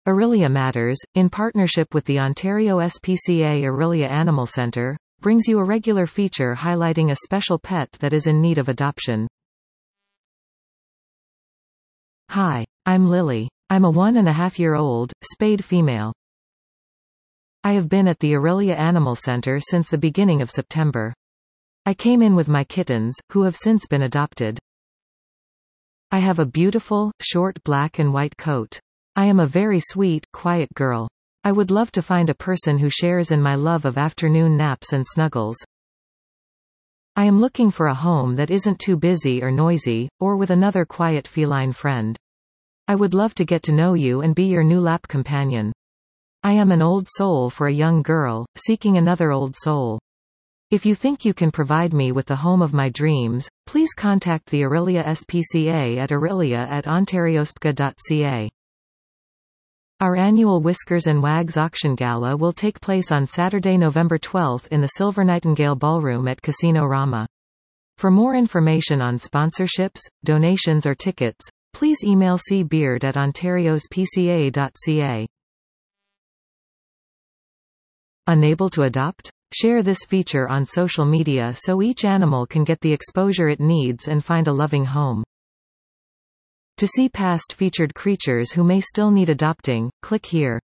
Aurelia Matters, in partnership with the Ontario SPCA Aurelia Animal Centre, brings you a regular feature highlighting a special pet that is in need of adoption. Hi, I'm Lily. I'm a 1.5-year-old, spayed female. I have been at the Aurelia Animal Centre since the beginning of September. I came in with my kittens, who have since been adopted. I have a beautiful, short black and white coat. I am a very sweet, quiet girl. I would love to find a person who shares in my love of afternoon naps and snuggles. I am looking for a home that isn't too busy or noisy, or with another quiet feline friend. I would love to get to know you and be your new lap companion. I am an old soul for a young girl, seeking another old soul. If you think you can provide me with the home of my dreams, please contact the Aurelia SPCA at aurelia@ontariospca.ca. Our annual Whiskers and Wags Auction Gala will take place on Saturday, November 12 in the Silver Nightingale Ballroom at Casino Rama. For more information on sponsorships, donations or tickets, please email cbeard@ontariospca.ca. Unable to adopt? Share this feature on social media so each animal can get the exposure it needs and find a loving home. To see past featured creatures who may still need adopting, click here.